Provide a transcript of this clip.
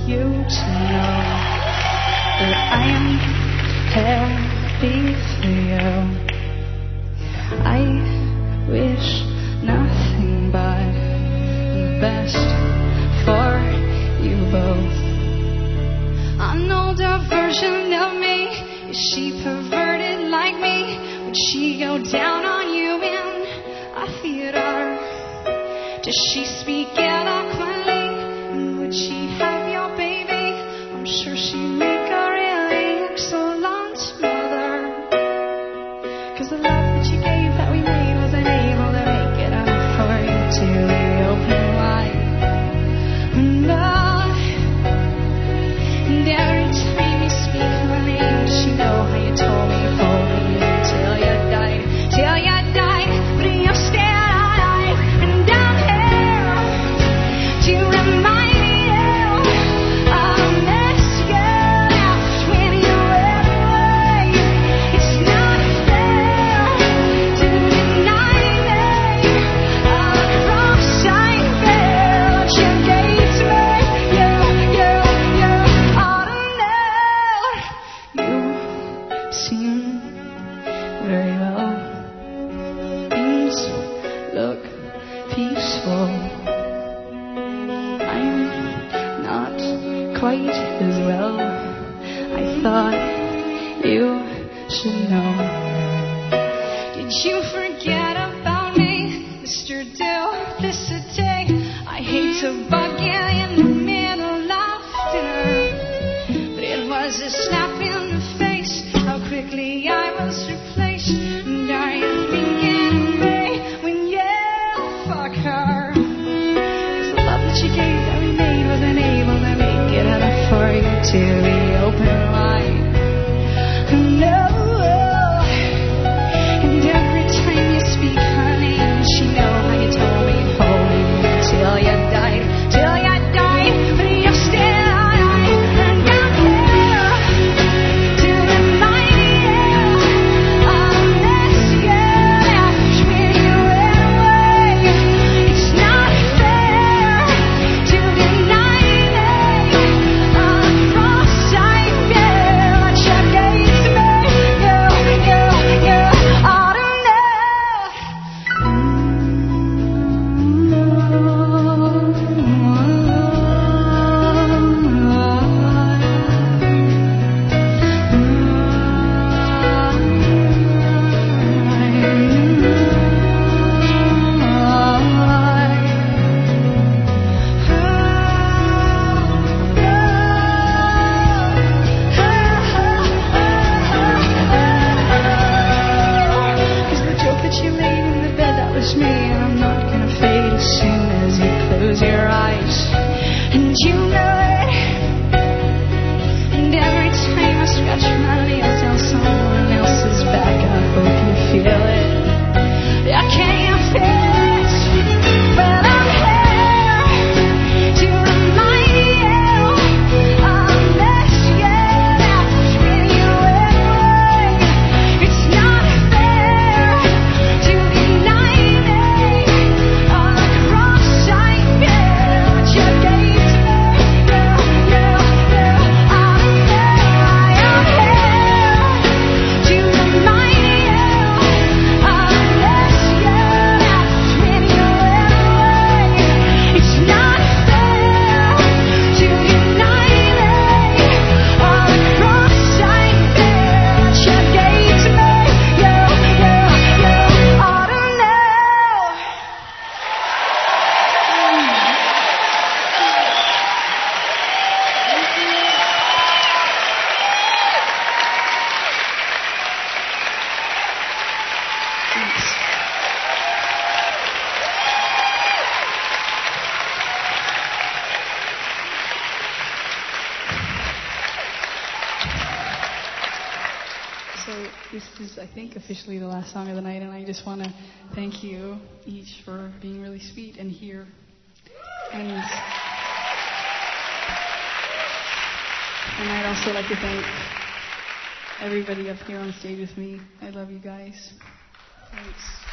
you to know that I am happy for you. I wish nothing but the best for you both. An older version of me, is she perverted like me? Would she go down on you in a theater? Does she speak eloquently? And would she have your baby? I'm sure she'd make a really excellent mother. 'Cause the love that you gave that we made wasn't able to make it up for you till you open wide. No. And every time you speak my name, does she know how you told me holding you till you died, till you died, but you're still alive. And I'm here to remind you I'll miss you when you went away. It's not fair to deny me all the promise I felt you gave to me. You ought to know. You seem very well. Things look peaceful. I'm not quite as well. I thought you should know. Did you forget about me, Mr. Duplicity? I hate to bug you in the middle of dinner, but it was a slap in the face how quickly I was replaced. And are you thinking of me when you fuck her? 'Cause the love that you gave that we made wasn't able to make it up for you till we open wide. No. And every time you speak her name, she know how you told me holding you till you died, till you died, but you're still alive. And I'm here to remind you I'll miss you when you went away. It's not fair to deny me all the promise I felt you gave to me. You ought to Cause the joke that you made in the bed, that was me. And I'm not gonna fade as soon as you close your eyes. And you know it. And every time I scratch my nails on someone else's back, I hope you feel it. I can't feel it, but I'm here to remind you I'll miss you when you went away. It's not fair to deny me all the cross I felt you gave to me. You ought to know I am here to remind you I'll miss you when you went away. It's not fair to deny me all the cross I felt you gave to me. You ought to know. Thanks. So this is, I think, officially the last song of the night, and I just want to thank you each for being really sweet and here. And I'd also like to thank everybody up here on stage with me. I love you guys. Thanks.